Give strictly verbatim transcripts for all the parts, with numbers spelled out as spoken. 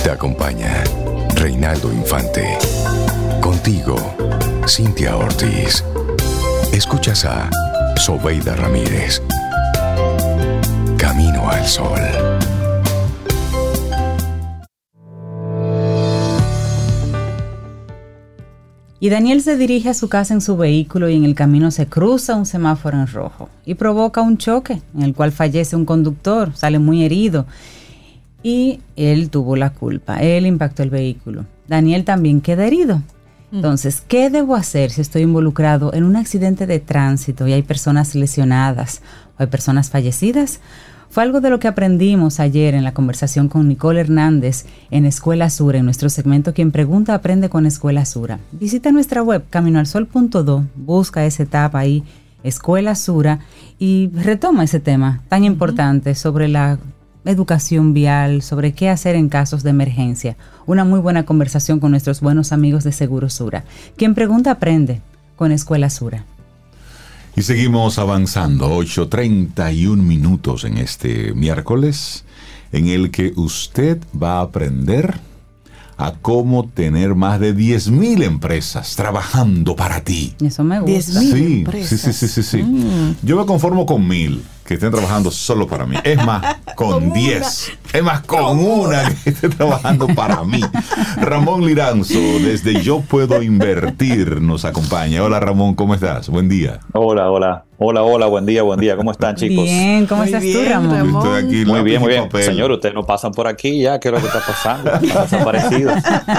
Te acompaña Reinaldo Infante. Contigo, Cintia Ortiz. Escuchas a Sobeida Ramírez. Camino al Sol. Y Daniel se dirige a su casa en su vehículo y en el camino se cruza un semáforo en rojo y provoca un choque en el cual fallece un conductor, sale muy herido y él tuvo la culpa, él impactó el vehículo. Daniel también queda herido. Entonces, ¿qué debo hacer si estoy involucrado en un accidente de tránsito y hay personas lesionadas o hay personas fallecidas? Fue algo de lo que aprendimos ayer en la conversación con Nicole Hernández en Escuela Sura, en nuestro segmento Quien Pregunta Aprende con Escuela Sura. Visita nuestra web camino al sol punto do, busca esa etapa ahí, Escuela Sura, y retoma ese tema tan importante sobre la educación vial, sobre qué hacer en casos de emergencia. Una muy buena conversación con nuestros buenos amigos de Seguro Sura. Quien Pregunta Aprende con Escuela Sura. Y seguimos avanzando, ocho treinta y un minutos en este miércoles, en el que usted va a aprender a cómo tener más de diez mil empresas trabajando para ti. Eso me gusta. diez mil Sí, empresas. sí, sí, sí, sí. Mm. Yo me conformo con mil que estén trabajando solo para mí. Es más, con diez. Es más, con una que esté trabajando para mí. Ramón Liranzo, desde Yo Puedo Invertir, nos acompaña. Hola, Ramón, ¿cómo estás? Buen día. Hola, hola. Hola, hola, buen día, buen día. ¿Cómo están, chicos? Bien, ¿cómo Muy estás bien, tú, Ramón? Ramón. Estoy aquí, Muy lápiz bien, muy y bien. papel. Señor, ustedes no pasan por aquí ya. ¿Qué es lo que está pasando? Están desaparecidos.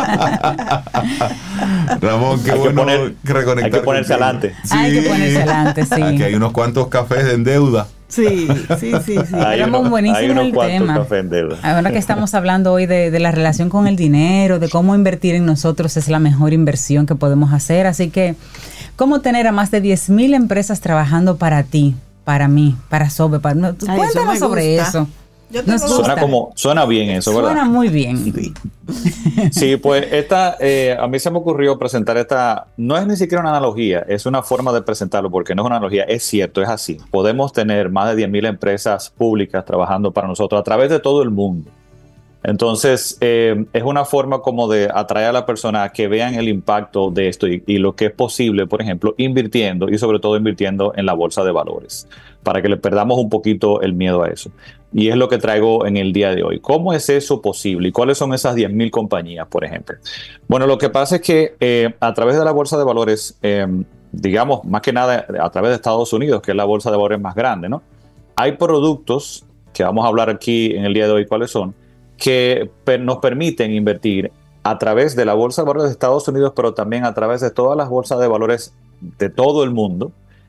Ramón, qué Hay que bueno poner- reconectar Hay que ponerse contigo. adelante. Hay que ponerse adelante, sí. Aquí hay unos cuantos cafés en deuda. Sí, sí, sí, sí. Hay Ramón, unos- buenísimo hay unos el cuantos tema. cafés en deuda. Ahora que estamos hablando hoy de, de la relación con el dinero, de cómo invertir en nosotros es la mejor inversión que podemos hacer. Así que, ¿cómo tener a más de diez mil empresas trabajando para ti, para mí, para Sobe? Para, no, Ay, eso cuéntanos me sobre gusta. eso. Yo Nos tengo- gusta. Suena como, suena bien eso, ¿verdad? Suena muy bien. Sí. Sí, pues esta, eh, a mí se me ocurrió presentar esta, no es ni siquiera una analogía, es una forma de presentarlo porque no es una analogía, es cierto, es así. Podemos tener más de diez mil empresas públicas trabajando para nosotros a través de todo el mundo. Entonces, eh, es una forma como de atraer a la persona a que vean el impacto de esto y, y lo que es posible, por ejemplo, invirtiendo y sobre todo invirtiendo en la bolsa de valores, para que le perdamos un poquito el miedo a eso. Y es lo que traigo en el día de hoy. ¿Cómo es eso posible? ¿Y cuáles son esas diez mil compañías, por ejemplo? Bueno, lo que pasa es que eh, a través de la bolsa de valores, eh, digamos, más que nada a través de Estados Unidos, que es la bolsa de valores más grande, ¿no? Hay productos, que vamos a hablar aquí en el día de hoy cuáles son, que per- nos permiten invertir a través de la bolsa de valores de Estados Unidos, pero también a través de todas las bolsas de valores de todo el mundo.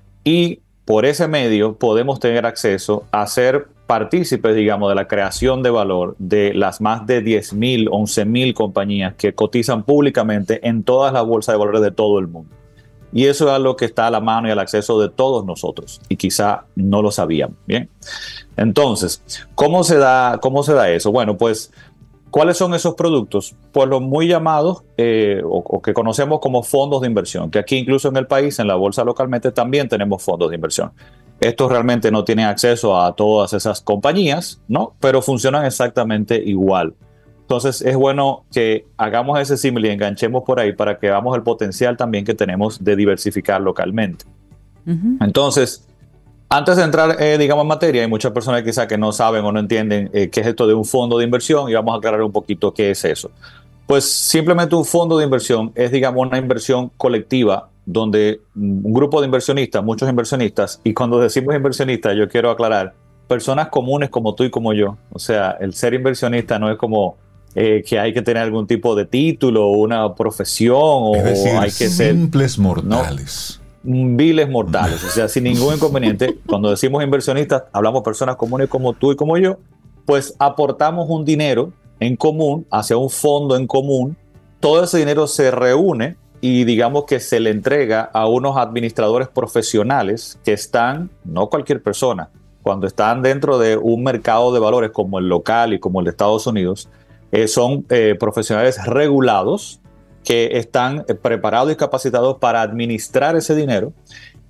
Y por ese medio podemos tener acceso a ser partícipes, digamos, de la creación de valor de las más de diez mil, once mil compañías que cotizan públicamente en todas las bolsas de valores de todo el mundo. Y eso es algo que está a la mano y al acceso de todos nosotros. Y quizá no lo sabíamos. Bien. Entonces, ¿cómo se da, cómo se da eso? Bueno, pues, ¿cuáles son esos productos? Pues los muy llamados eh, o, o que conocemos como fondos de inversión, que aquí incluso en el país, en la bolsa localmente, también tenemos fondos de inversión. Estos realmente no tienen acceso a todas esas compañías, ¿no? Pero funcionan exactamente igual. Entonces es bueno que hagamos ese símil y enganchemos por ahí para que veamos el potencial también que tenemos de diversificar localmente. Uh-huh. Entonces, antes de entrar, eh, digamos, en materia, hay muchas personas quizás que no saben o no entienden eh, qué es esto de un fondo de inversión y vamos a aclarar un poquito qué es eso. Pues simplemente un fondo de inversión es, digamos, una inversión colectiva donde un grupo de inversionistas, muchos inversionistas, y cuando decimos inversionistas yo quiero aclarar, personas comunes como tú y como yo. O sea, el ser inversionista no es como eh, que hay que tener algún tipo de título o una profesión o, Es decir, o hay que ser simples mortales. viles mortales, o sea, sin ningún inconveniente. Cuando decimos inversionistas, hablamos de personas comunes como tú y como yo, pues aportamos un dinero en común hacia un fondo en común. Todo ese dinero se reúne y digamos que se le entrega a unos administradores profesionales que están, no cualquier persona, cuando están dentro de un mercado de valores como el local y como el de Estados Unidos, eh, son eh, profesionales regulados que están eh, preparados y capacitados para administrar ese dinero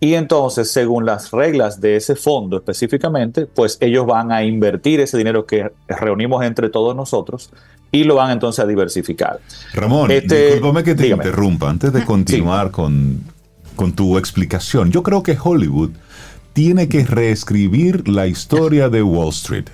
y entonces, según las reglas de ese fondo específicamente, pues ellos van a invertir ese dinero que reunimos entre todos nosotros y lo van entonces a diversificar. Ramón, este, discúlpame que te dígame. interrumpa antes de continuar sí. con, con tu explicación. Yo creo que Hollywood tiene que reescribir la historia de Wall Street.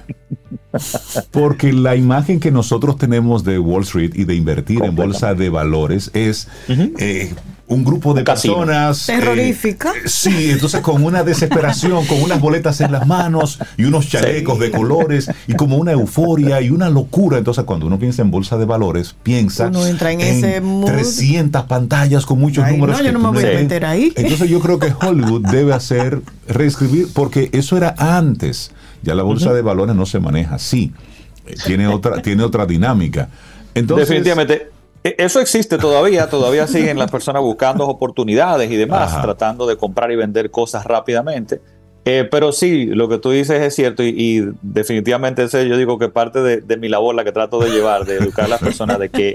Porque la imagen que nosotros tenemos de Wall Street y de invertir en bolsa de valores es uh-huh. eh, un grupo de Casino. personas terrorífica. Eh, sí, entonces con una desesperación, con unas boletas en las manos y unos chalecos sí. de colores y como una euforia y una locura. Entonces cuando uno piensa en bolsa de valores, piensa uno entra en, en ese mood. trescientas pantallas con muchos Ay, números. No, yo no me voy a meter ahí. Entonces yo creo que Hollywood debe hacer, reescribir, porque eso era antes. Ya la bolsa uh-huh. de valores no se maneja así. Tiene otra, tiene otra dinámica. Entonces, definitivamente. Eso existe todavía. Todavía siguen las personas buscando oportunidades y demás, ajá. tratando de comprar y vender cosas rápidamente. Eh, pero sí, lo que tú dices es cierto y, y definitivamente ese, yo digo que parte de, de mi labor, la que trato de llevar, de educar a las personas, de que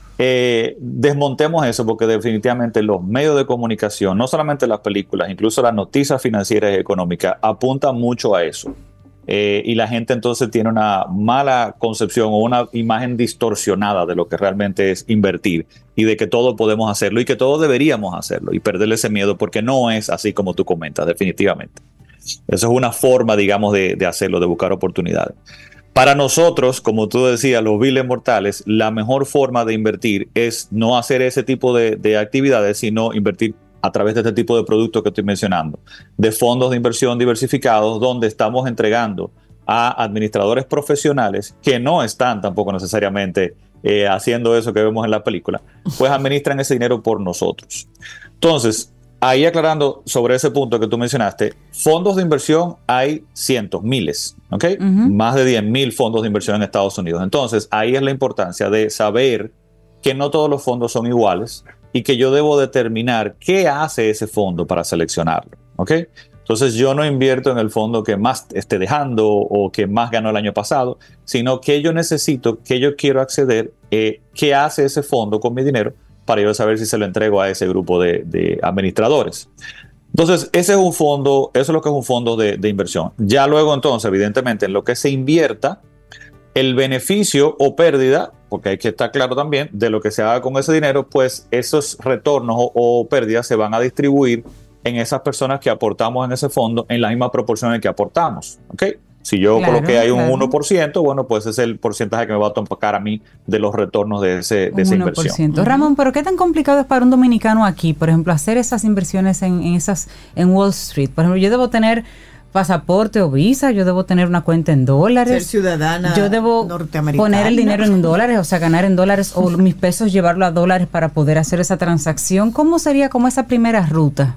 eh, desmontemos eso, porque definitivamente los medios de comunicación, no solamente las películas, incluso las noticias financieras y económicas, apuntan mucho a eso. Eh, y la gente entonces tiene una mala concepción o una imagen distorsionada de lo que realmente es invertir y de que todo podemos hacerlo y que todos deberíamos hacerlo y perderle ese miedo, porque no es así como tú comentas, definitivamente. Eso es una forma, digamos, de, de hacerlo, de buscar oportunidades. Para nosotros, como tú decías, los viles mortales, la mejor forma de invertir es no hacer ese tipo de, de actividades, sino invertir a través de este tipo de productos que estoy mencionando, de fondos de inversión diversificados, donde estamos entregando a administradores profesionales que no están tampoco necesariamente eh, haciendo eso que vemos en la película, pues administran ese dinero por nosotros. Entonces, ahí aclarando sobre ese punto que tú mencionaste, fondos de inversión hay cientos, miles, ¿ok? Uh-huh. Más de diez mil fondos de inversión en Estados Unidos. Entonces, ahí es la importancia de saber que no todos los fondos son iguales, y que yo debo determinar qué hace ese fondo para seleccionarlo, ¿ok? Entonces yo no invierto en el fondo que más esté dejando o que más ganó el año pasado, sino que yo necesito, que yo quiero acceder, eh, qué hace ese fondo con mi dinero para yo saber si se lo entrego a ese grupo de, de administradores. Entonces ese es un fondo, eso es lo que es un fondo de, de inversión. Ya luego entonces, evidentemente, en lo que se invierta, el beneficio o pérdida, porque hay que estar claro también, de lo que se haga con ese dinero, pues esos retornos o, o pérdidas se van a distribuir en esas personas que aportamos en ese fondo en la misma proporción en que aportamos, ¿ok? Si yo claro, coloqué ahí un claro. uno por ciento, bueno, pues es el porcentaje que me va a tocar a mí de los retornos de, ese, de esa uno por ciento. Inversión. Ramón, ¿pero qué tan complicado es para un dominicano aquí, por ejemplo, hacer esas inversiones en, en, esas, en Wall Street? Por ejemplo, yo debo tener pasaporte o visa, yo debo tener una cuenta en dólares. Ser ciudadana yo debo poner el dinero en dólares, o sea, ganar en dólares o mis pesos llevarlo a dólares para poder hacer esa transacción. ¿Cómo sería como esa primera ruta?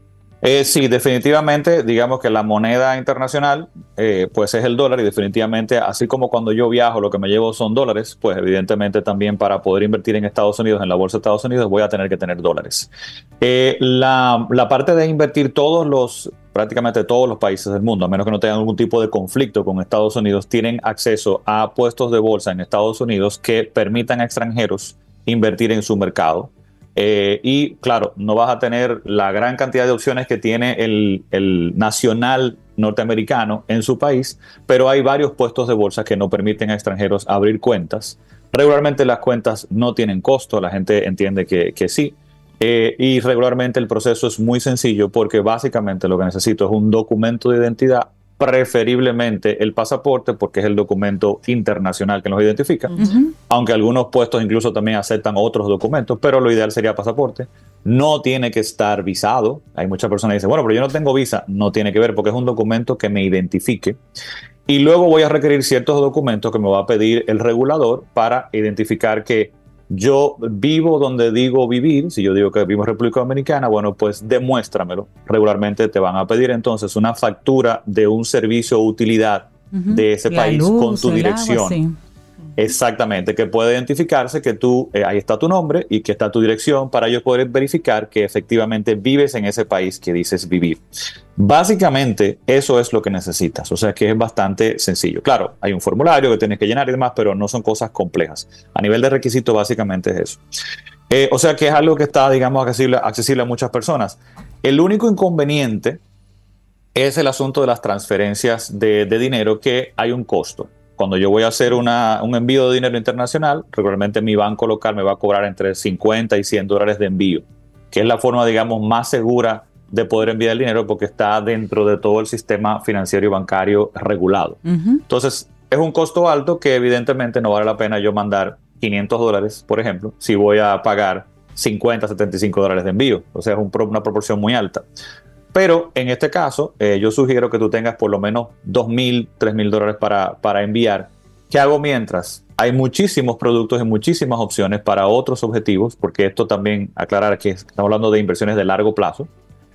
Eh, sí, definitivamente, digamos que la moneda internacional eh, pues es el dólar y definitivamente, así como cuando yo viajo lo que me llevo son dólares, pues evidentemente también para poder invertir en Estados Unidos, en la bolsa de Estados Unidos, voy a tener que tener dólares. Eh, la, la parte de invertir todos los, prácticamente todos los países del mundo, a menos que no tengan algún tipo de conflicto con Estados Unidos, tienen acceso a puestos de bolsa en Estados Unidos que permitan a extranjeros invertir en su mercado. Eh, y claro, no vas a tener la gran cantidad de opciones que tiene el, el nacional norteamericano en su país, pero hay varios puestos de bolsa que no permiten a extranjeros abrir cuentas. Regularmente las cuentas no tienen costo, la gente entiende que, que sí, eh, y regularmente el proceso es muy sencillo porque básicamente lo que necesito es un documento de identidad, preferiblemente el pasaporte, porque es el documento internacional que nos identifica, uh-huh. aunque algunos puestos incluso también aceptan otros documentos, pero lo ideal sería pasaporte. No tiene que estar visado. Hay muchas personas que dicen, bueno, pero yo no tengo visa. No tiene que ver, porque es un documento que me identifique. Y luego voy a requerir ciertos documentos que me va a pedir el regulador para identificar que yo vivo donde digo vivir. Si yo digo que vivo en República Dominicana, bueno, pues demuéstramelo. Regularmente te van a pedir entonces una factura de un servicio o utilidad uh-huh. de ese La país luz, con tu dirección. Agua, sí. Exactamente, que puede identificarse que tú, eh, ahí está tu nombre y que está tu dirección para ellos poder verificar que efectivamente vives en ese país que dices vivir. Básicamente, eso es lo que necesitas, o sea que es bastante sencillo. Claro, hay un formulario que tienes que llenar y demás, pero no son cosas complejas. A nivel de requisito, básicamente es eso. Eh, o sea que es algo que está, digamos, accesible, accesible a muchas personas. El único inconveniente es el asunto de las transferencias de, de dinero, que hay un costo. Cuando yo voy a hacer una, un envío de dinero internacional, regularmente mi banco local me va a cobrar entre cincuenta y cien dólares de envío, que es la forma, digamos, más segura de poder enviar el dinero porque está dentro de todo el sistema financiero y bancario regulado. Uh-huh. Entonces, es un costo alto que evidentemente no vale la pena yo mandar quinientos dólares, por ejemplo, si voy a pagar cincuenta, setenta y cinco dólares de envío. O sea, es un, una proporción muy alta. Pero en este caso, eh, yo sugiero que tú tengas por lo menos dos mil, tres mil dólares para, para enviar. ¿Qué hago mientras? Hay muchísimos productos y muchísimas opciones para otros objetivos, porque esto también, aclarar que estamos hablando de inversiones de largo plazo,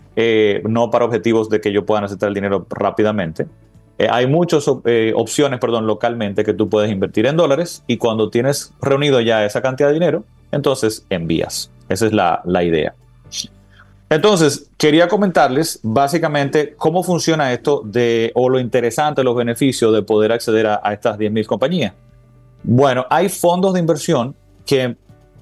eh, no para objetivos de que yo pueda necesitar el dinero rápidamente. Eh, hay muchas eh, opciones, perdón, localmente que tú puedes invertir en dólares, y cuando tienes reunido ya esa cantidad de dinero, entonces envías. Esa es la, la idea. Entonces, quería comentarles básicamente cómo funciona esto de, o lo interesante, los beneficios de poder acceder a, a estas diez mil compañías. Bueno, hay fondos de inversión que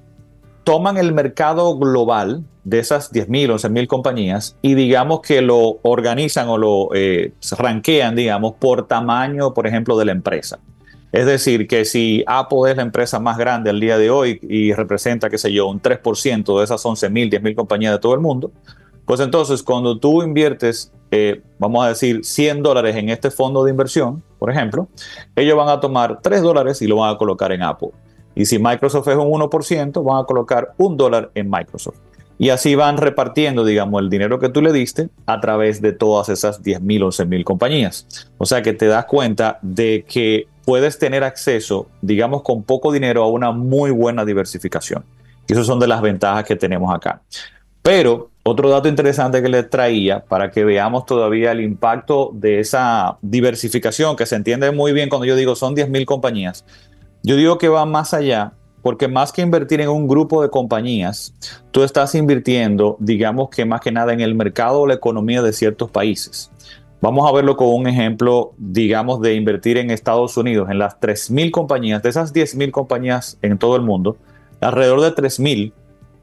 toman el mercado global de esas diez mil, once mil compañías y digamos que lo organizan o lo eh, rankean, digamos, por tamaño, por ejemplo, de la empresa. Es decir, que si Apple es la empresa más grande al día de hoy y representa, qué sé yo, un tres por ciento de esas once mil, diez mil compañías de todo el mundo, pues entonces cuando tú inviertes, eh, vamos a decir, cien dólares en este fondo de inversión, por ejemplo, ellos van a tomar tres dólares y lo van a colocar en Apple. Y si Microsoft es un uno por ciento, van a colocar un dólar en Microsoft. Y así van repartiendo, digamos, el dinero que tú le diste a través de todas esas diez mil, once mil compañías. O sea que te das cuenta de que puedes tener acceso, digamos, con poco dinero a una muy buena diversificación. Y esas son de las ventajas que tenemos acá. Pero otro dato interesante que les traía para que veamos todavía el impacto de esa diversificación, que se entiende muy bien cuando yo digo son diez mil compañías. Yo digo que va más allá, porque más que invertir en un grupo de compañías, tú estás invirtiendo, digamos que más que nada en el mercado o la economía de ciertos países. Vamos a verlo con un ejemplo, digamos, de invertir en Estados Unidos, en las tres mil compañías, de esas diez mil compañías en todo el mundo, alrededor de tres mil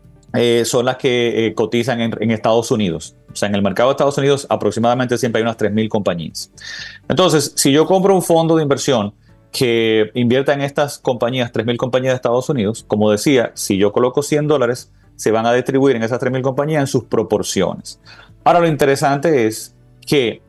eh, son las que eh, cotizan en, en Estados Unidos. O sea, en el mercado de Estados Unidos aproximadamente siempre hay unas tres mil compañías. Entonces, si yo compro un fondo de inversión que invierta en estas compañías, tres mil compañías de Estados Unidos, como decía, si yo coloco cien dólares, se van a distribuir en esas tres mil compañías en sus proporciones. Ahora, lo interesante es que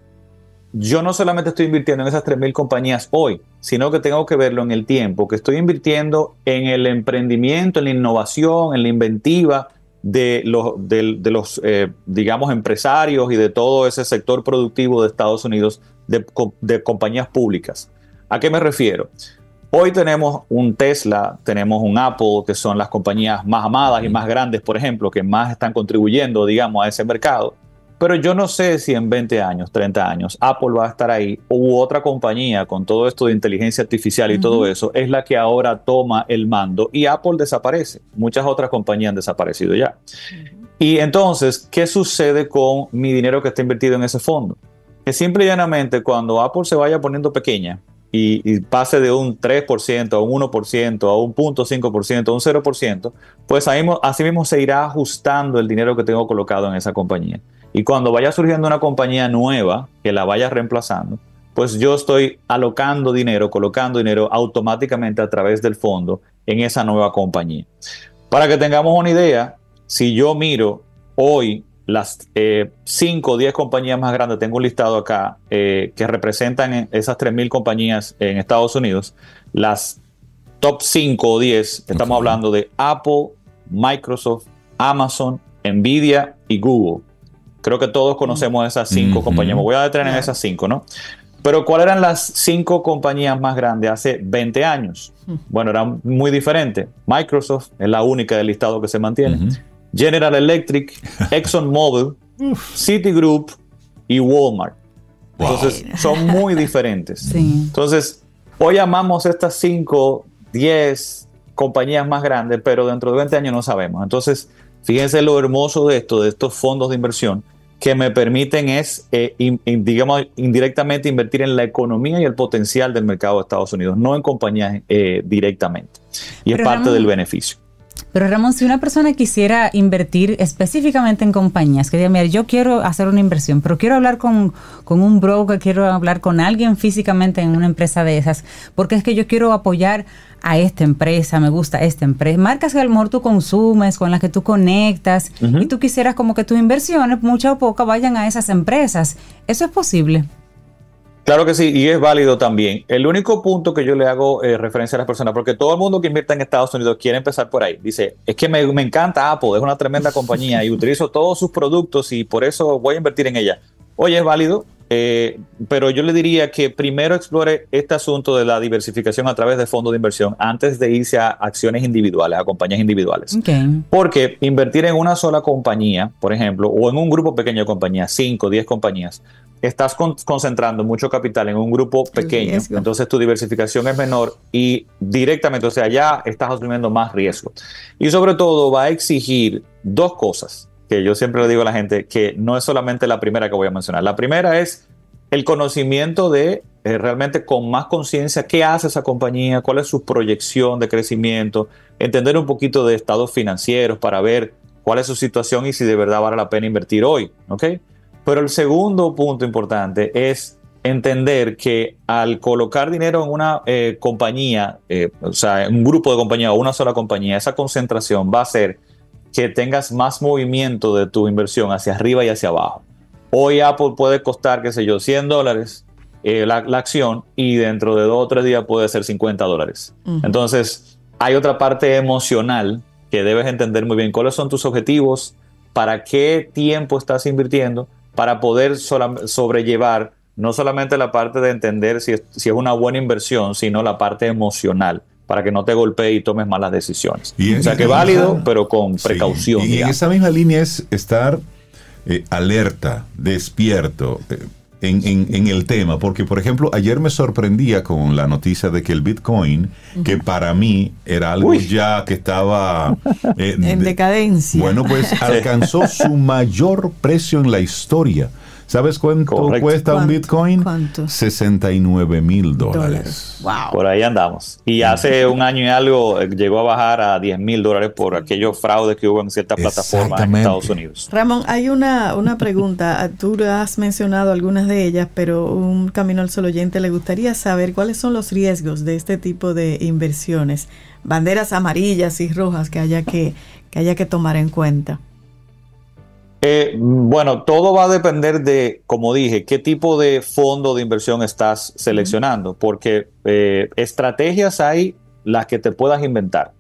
yo no solamente estoy invirtiendo en esas tres mil compañías hoy, sino que tengo que verlo en el tiempo, que estoy invirtiendo en el emprendimiento, en la innovación, en la inventiva de los, de, de los eh, digamos, empresarios y de todo ese sector productivo de Estados Unidos, de, de compañías públicas. ¿A qué me refiero? Hoy tenemos un Tesla, tenemos un Apple, que son las compañías más amadas y más grandes, por ejemplo, que más están contribuyendo, digamos, a ese mercado. Pero yo no sé si en veinte años, treinta años, Apple va a estar ahí, u otra compañía con todo esto de inteligencia artificial y uh-huh. todo eso, es la que ahora toma el mando y Apple desaparece. Muchas otras compañías han desaparecido ya. Uh-huh. Y entonces, ¿qué sucede con mi dinero que está invertido en ese fondo? Que simple y llanamente, cuando Apple se vaya poniendo pequeña y, y pase de un tres por ciento a un uno por ciento, a un cero punto cinco por ciento, a un cero por ciento, pues ahí, así mismo se irá ajustando el dinero que tengo colocado en esa compañía. Y cuando vaya surgiendo una compañía nueva que la vaya reemplazando, pues yo estoy alocando dinero, colocando dinero automáticamente a través del fondo en esa nueva compañía. Para que tengamos una idea, si yo miro hoy las cinco o diez compañías más grandes, tengo un listado acá eh, que representan esas tres mil compañías en Estados Unidos, las top cinco o diez, estamos okay. hablando de Apple, Microsoft, Amazon, Nvidia y Google. Creo que todos conocemos esas cinco mm-hmm. compañías. Me voy a detener yeah. en esas cinco, ¿no? Pero ¿cuáles eran las cinco compañías más grandes hace veinte años? Mm. Bueno, eran muy diferentes. Microsoft es la única del listado que se mantiene. Mm-hmm. General Electric, ExxonMobil, Citigroup y Walmart. Wow. Entonces, son muy diferentes. Sí. Entonces, hoy amamos estas cinco, diez compañías más grandes, pero dentro de veinte años no sabemos. Entonces, fíjense lo hermoso de esto, de estos fondos de inversión, que me permiten es, eh, in, in, digamos, indirectamente invertir en la economía y el potencial del mercado de Estados Unidos, no en compañías eh, directamente. Y pero es parte Ramón, del beneficio. Pero Ramón, si una persona quisiera invertir específicamente en compañías, que diga, mira, yo quiero hacer una inversión, pero quiero hablar con, con un broker, quiero hablar con alguien físicamente en una empresa de esas, porque es que yo quiero apoyar a esta empresa, me gusta esta empresa, marcas que a lo mejor tú consumes, con las que tú conectas, uh-huh. y tú quisieras como que tus inversiones, mucha o poca, vayan a esas empresas. ¿Eso es posible? Claro que sí, y es válido también. El único punto que yo le hago eh, referencia a las personas, porque todo el mundo que invierte en Estados Unidos quiere empezar por ahí. Dice, es que me, me encanta Apple, es una tremenda compañía y utilizo todos sus productos y por eso voy a invertir en ella. Oye, es válido, eh, pero yo le diría que primero explore este asunto de la diversificación a través de fondos de inversión antes de irse a acciones individuales, a compañías individuales. Okay. Porque invertir en una sola compañía, por ejemplo, o en un grupo pequeño de compañías, cinco, diez compañías, estás con, concentrando mucho capital en un grupo pequeño, entonces tu diversificación es menor y directamente, o sea, ya estás asumiendo más riesgo. Y sobre todo va a exigir dos cosas que yo siempre le digo a la gente, que no es solamente la primera que voy a mencionar. La primera es el conocimiento de eh, realmente con más conciencia qué hace esa compañía, cuál es su proyección de crecimiento, entender un poquito de estados financieros para ver cuál es su situación y si de verdad vale la pena invertir hoy, ¿ok? Pero el segundo punto importante es entender que al colocar dinero en una eh, compañía, eh, o sea, en un grupo de compañías o una sola compañía, esa concentración va a hacer que tengas más movimiento de tu inversión hacia arriba y hacia abajo. Hoy Apple puede costar, qué sé yo, cien dólares eh, la, la acción y dentro de dos o tres días puede ser cincuenta dólares. Uh-huh. Entonces, hay otra parte emocional que debes entender muy bien. ¿Cuáles son tus objetivos? ¿Para qué tiempo estás invirtiendo? Para poder sola, sobrellevar no solamente la parte de entender si es, si es una buena inversión, sino la parte emocional, para que no te golpee y tomes malas decisiones. Y o sea que válido, esa, pero con precaución. Sí, y digamos. En esa misma línea es estar eh, alerta, despierto eh, en, en, en el tema, porque por ejemplo, ayer me sorprendía con la noticia de que el Bitcoin, uh-huh. que para mí era algo Uy. ya que estaba eh, en de, decadencia. Bueno, pues alcanzó su mayor precio en la historia. ¿Sabes cuánto Correcto. cuesta un Bitcoin? ¿Cuánto? sesenta y nueve mil dólares. Wow. Por ahí andamos. Y hace un año y algo eh, llegó a bajar a diez mil dólares por aquellos fraudes que hubo en ciertas plataformas en Estados Unidos. Ramón, hay una, una pregunta. Tú has mencionado algunas de ellas, pero un Camino al Sol oyente le gustaría saber cuáles son los riesgos de este tipo de inversiones. Banderas amarillas y rojas que haya que, que, haya que tomar en cuenta. Eh, bueno, todo va a depender de, como dije, qué tipo de fondo de inversión estás seleccionando, porque eh, estrategias hay las que te puedas inventar.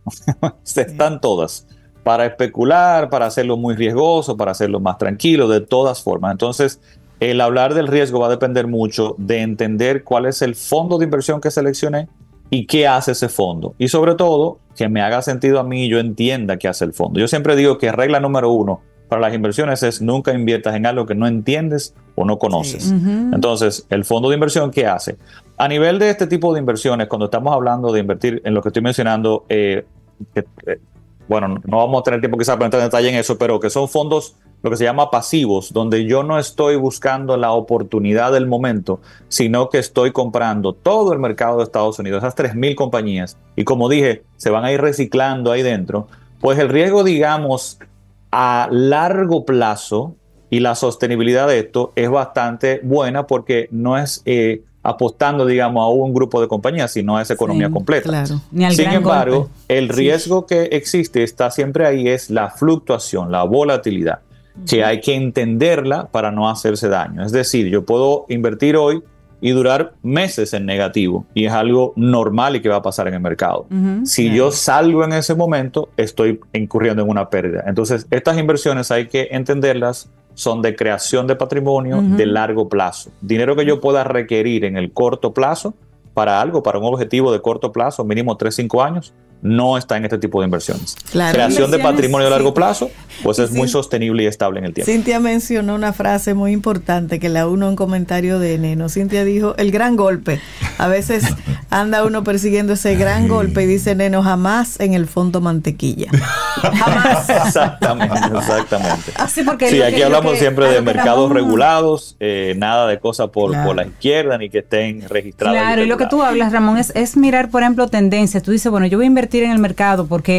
Están todas. Para especular, para hacerlo muy riesgoso, para hacerlo más tranquilo, de todas formas. Entonces, el hablar del riesgo va a depender mucho de entender cuál es el fondo de inversión que seleccioné y qué hace ese fondo. Y sobre todo, que me haga sentido a mí y yo entienda qué hace el fondo. Yo siempre digo que regla número uno para las inversiones es nunca inviertas en algo que no entiendes o no conoces. Sí. Uh-huh. Entonces, el fondo de inversión, ¿qué hace? A nivel de este tipo de inversiones, cuando estamos hablando de invertir en lo que estoy mencionando, eh, que, eh, bueno, no vamos a tener tiempo quizás para entrar en detalle en eso, pero que son fondos, lo que se llama pasivos, donde yo no estoy buscando la oportunidad del momento, sino que estoy comprando todo el mercado de Estados Unidos, esas tres mil compañías, y como dije, se van a ir reciclando ahí dentro, pues el riesgo, digamos, a largo plazo y la sostenibilidad de esto es bastante buena porque no es eh, apostando, digamos, a un grupo de compañías, sino a esa economía sí, completa. Claro. Ni al Sin gran embargo, golpe. el riesgo sí. que existe, está siempre ahí, es la fluctuación, la volatilidad, uh-huh. que hay que entenderla para no hacerse daño. Es decir, yo puedo invertir hoy y durar meses en negativo, y es algo normal y que va a pasar en el mercado. Uh-huh, si claro. yo salgo en ese momento, estoy incurriendo en una pérdida. Entonces, estas inversiones hay que entenderlas, son de creación de patrimonio uh-huh. de largo plazo. Dinero que yo pueda requerir en el corto plazo para algo, para un objetivo de corto plazo, mínimo tres, cinco años, no está en este tipo de inversiones. Claro. Creación de patrimonio a largo plazo, pues es muy sostenible y estable en el tiempo. Cintia mencionó una frase muy importante que la uno en comentario de Neno. Cintia dijo, el gran golpe. A veces anda uno persiguiendo ese gran golpe y dice Neno, jamás en el fondo mantequilla. Jamás. Exactamente, exactamente. Así porque sí, aquí que, hablamos que, siempre de mercados Ramón, regulados, eh, nada de cosas por, claro. por la izquierda ni que estén registradas. Claro, y lo que tú hablas, Ramón, es, es mirar, por ejemplo, tendencias. Tú dices, bueno, yo voy a invertir en el mercado porque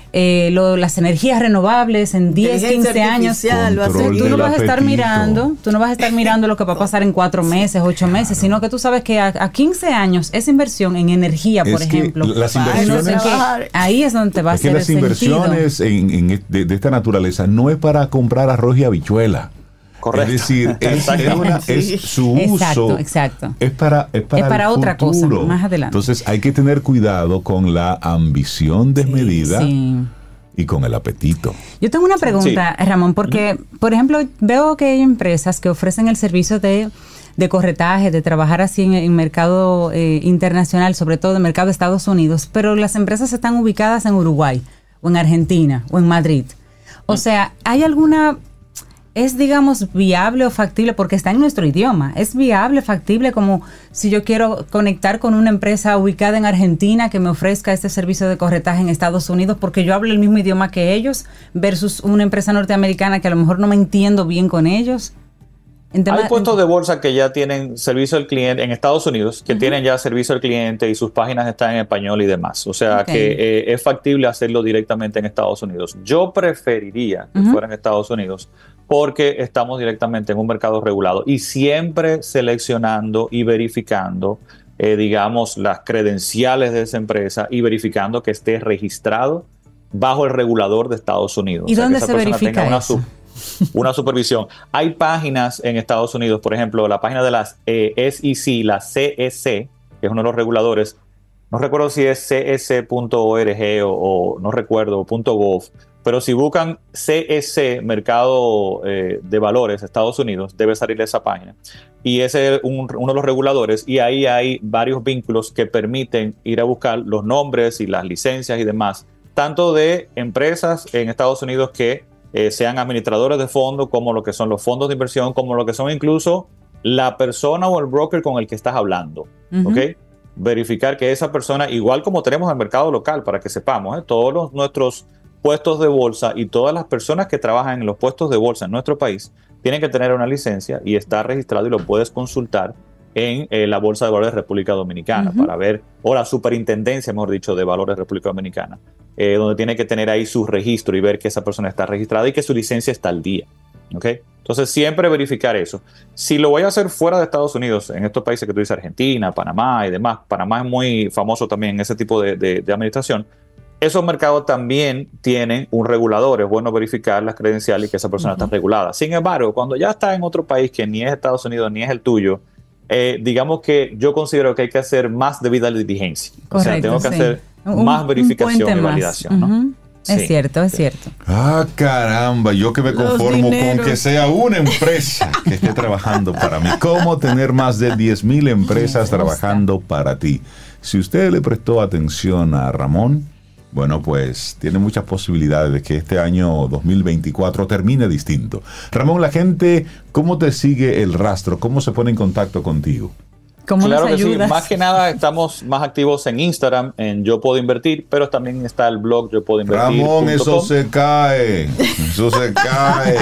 eh, lo, las energías renovables en diez, quince años. Control Tú no vas a estar apetito. mirando, tú no vas a estar mirando lo que va a pasar en cuatro meses, ocho Claro. meses, sino que tú sabes que a, a quince años esa inversión en energía, por Es que ejemplo, las no sé inversiones- qué, ahí es donde te va a Es que hacer las el inversiones en, en- de, de esta naturaleza no es para comprar arroz y habichuela. Correcto. Es decir, es, es una- es su uso. Exacto, exacto. Es para, es para, Es para el otra cosa, futuro. más adelante. Entonces hay que tener cuidado con la ambición desmedida Sí. y con el apetito. Yo tengo una pregunta, Ramón, porque, por ejemplo, veo que hay empresas que ofrecen el servicio de, de corretaje, de trabajar así en, en mercado eh, internacional, sobre todo en mercado de Estados Unidos, pero las empresas están ubicadas en Uruguay, o en Argentina, o en Madrid. O sea, ¿hay alguna... ¿Es, digamos, viable o factible? Porque está en nuestro idioma. ¿Es viable, factible, como si yo quiero conectar con una empresa ubicada en Argentina que me ofrezca este servicio de corretaje en Estados Unidos porque yo hablo el mismo idioma que ellos versus una empresa norteamericana que a lo mejor no me entiendo bien con ellos? En tema- Hay puestos de bolsa que ya tienen servicio al cliente en Estados Unidos, que Ujú. tienen ya servicio al cliente y sus páginas están en español y demás. O sea Ok. que eh, es factible hacerlo directamente en Estados Unidos. Yo preferiría que Ujú. fuera en Estados Unidos porque estamos directamente en un mercado regulado y siempre seleccionando y verificando, eh, digamos, las credenciales de esa empresa y verificando que esté registrado bajo el regulador de Estados Unidos. ¿Y O sea, dónde que esa se persona verifica tenga una eso? sub- una supervisión. Hay páginas en Estados Unidos, por ejemplo, la página de las eh, S E C, la C E C, que es uno de los reguladores. No recuerdo si es c s punto org o, o no recuerdo, .gov, pero si buscan C E C, Mercado eh, de Valores, Estados Unidos, debe salir esa página. Y ese es un- uno de los reguladores, y ahí hay varios vínculos que permiten ir a buscar los nombres y las licencias y demás, tanto de empresas en Estados Unidos que eh, sean administradores de fondos, como lo que son los fondos de inversión, como lo que son incluso la persona o el broker con el que estás hablando. Ujú. ¿Ok? Verificar que esa persona, igual como tenemos en el mercado local, para que sepamos, ¿eh? todos los, nuestros puestos de bolsa y todas las personas que trabajan en los puestos de bolsa en nuestro país tienen que tener una licencia y está registrado y lo puedes consultar en eh, la Bolsa de Valores de República Dominicana Ujú. para ver, o la Superintendencia, mejor dicho, de Valores de República Dominicana, eh, donde tiene que tener ahí su registro y ver que esa persona está registrada y que su licencia está al día. ¿Ok? Entonces, siempre verificar eso. Si lo voy a hacer fuera de Estados Unidos, en estos países que tú dices, Argentina, Panamá y demás, Panamá es muy famoso también en ese tipo de, de, de administración, esos mercados también tienen un regulador. Es bueno verificar las credenciales y que esa persona Ujú. está regulada. Sin embargo, cuando ya está en otro país que ni es Estados Unidos ni es el tuyo, eh, digamos que yo considero que hay que hacer más debida diligencia. O sea, Correcto, tengo que sí. hacer Un- más un verificación puente y más. validación, ¿no? Ujú. Es Sí. cierto, es cierto. Ah, caramba, yo que me Los conformo con dineros. que sea una empresa que esté trabajando para mí. ¿Cómo tener más de diez mil empresas Me gusta. trabajando para ti? Si usted le prestó atención a Ramón, bueno, pues tiene muchas posibilidades de que este año dos mil veinticuatro termine distinto. Ramón, la gente, ¿cómo te sigue el rastro? ¿Cómo se pone en contacto contigo? ¿Cómo Claro nos que sí, ayudas? más que nada estamos más activos en Instagram, en Yo Puedo Invertir, pero también está el blog yo puedo invertir. Ramón, eso se cae. Eso se cae.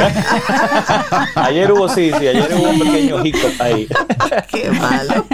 Ayer hubo, sí, sí, ayer hubo un pequeño hiccup ahí. Qué malo.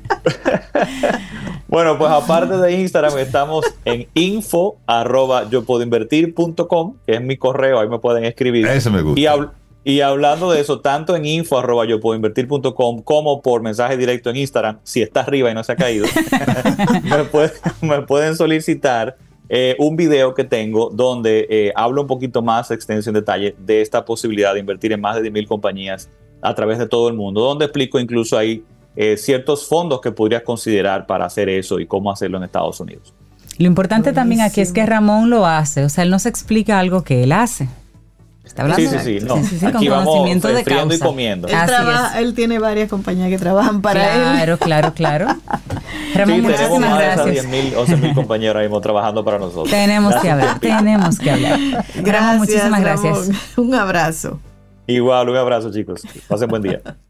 Bueno, pues aparte de Instagram, estamos en info arroba yo puedo invertir punto com, que es mi correo, ahí me pueden escribir. Ese me gusta. Y, habl- y hablando de eso, tanto en info arroba yo puedo invertir punto com como por mensaje directo en Instagram, si está arriba y no se ha caído, me, puede- me pueden solicitar eh, un video que tengo donde eh, hablo un poquito más extenso en detalle de esta posibilidad de invertir en más de diez mil compañías a través de todo el mundo, donde explico incluso ahí eh, ciertos fondos que podrías considerar para hacer eso y cómo hacerlo en Estados Unidos. Lo importante también aquí es que Ramón lo hace, o sea, él nos explica algo que él hace. Está hablando. Sí, sí, sí, no. Sí, sí, sí, Aquí con vamos conocimiento de friendo y causa. comiendo. Él, Así trabaja- él tiene varias compañías que trabajan para Claro, él. claro, claro. Ramón, Sí, tenemos muchísimas más de esas gracias. diez mil, once mil compañeros ahí mismo trabajando para nosotros. Tenemos que Gracias, hablar, Pepi. tenemos que hablar. Ramón, muchísimas Ramón. gracias. Un abrazo. Igual, un abrazo, chicos. Pasen buen día.